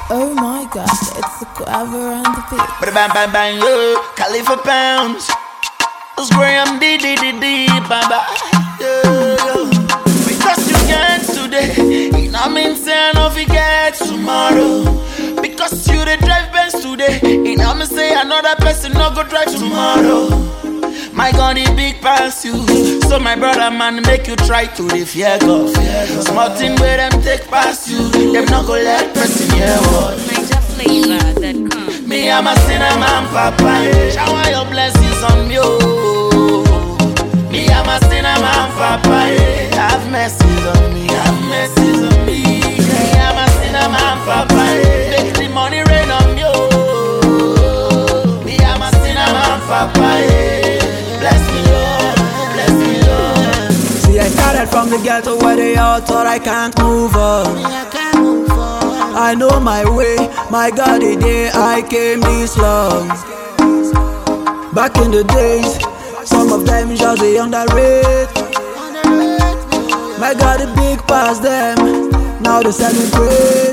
Oh my god, it's the Quaver and the beat. Bang bang bang bang, yo, Khalifa pounds. It's Graham D, bang bang, yo. Because you get today, it not mean say I no forget tomorrow. Because you the drive Benz today, it not mean say another person no go drive tomorrow. My gun is big past you, so my brother man make you try to the fear God. Small thing where them take past you, them not go let person hear what. Me I'm a sinner man, papa. Shower your blessings on me, oh. Me I'm a sinner man, papa. Have mercy on me, have mercy on me. Me I'm a sinner man, papa. Make the money rain on me, oh. Me I'm a sinner man, papa. Bless me, Lord, bless me, Lord. See, I started from the ghetto where they all thought I can't move on. I know my way, my God, the day I came this long. Back in the days, some of them just they underrate. My God, the big past them, now they celebrate.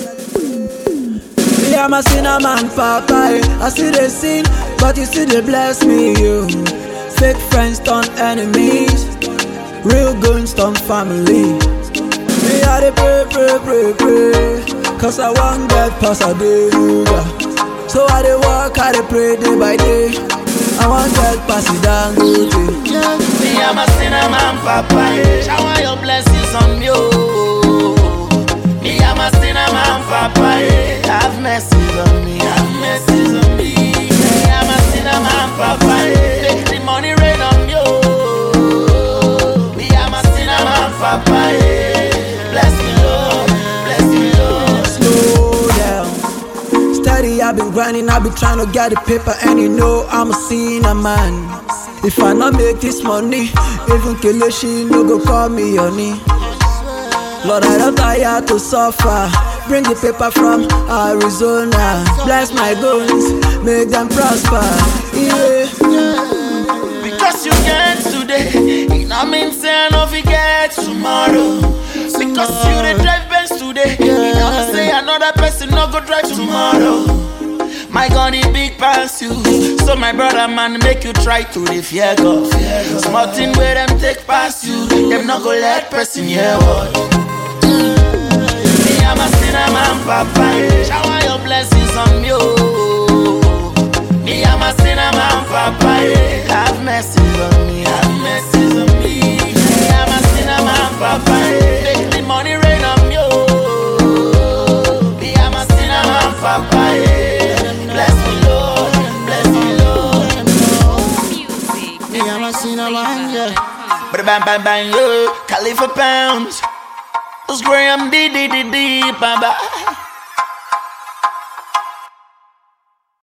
Me, I'm a sinner man, papa. I see they sin, but you see they bless me, you. Fake friends turn enemies, real guns turn family. Me, I dey pray. Cause I want get past a day, so I dey work, I dey pray day by day. I want get past it down, Me I'm a sinner man, papa. Shower your blessings on me, oh. Me I'm a sinner man, papa. Have mercy on me, have mercy on me. Me I'm a sinner man, papa. Make the money rain on me, oh. Me I'm a sinner man, papa. Bless me, Lord, bless me, Lord. Slow down, steady, I've been grinding, I've been trying to get the paper. And you know I'm a sinner man. If I not make this money, even Kelechi no go call me honey. Lord, I don't tire to suffer. Bring the paper from Arizona. Bless my guns, make them prosper. Yeah. Because you get today, it not mean say I no forget tomorrow. Because you the drive Benz today, it not mean say another person no go drive tomorrow. My gun is big past you, so my brother man make you try to the fear God. Small thing where them take past you, them not go let person hear what. Me I'm a sinner man, papa. Shower your blessings on me, oh. Me I'm a sinner man, papa. Have mercy on me, have mercy on me. Me I'm a sinner man, papa. Make the money rain on me, oh. Me I'm a sinner man, papa. Bless me, Lord, bless me, Lord. Me I'm a sinner man, yeah. Bang bang bang, yo, Khalifa pounds. It's Graham D, bang bang.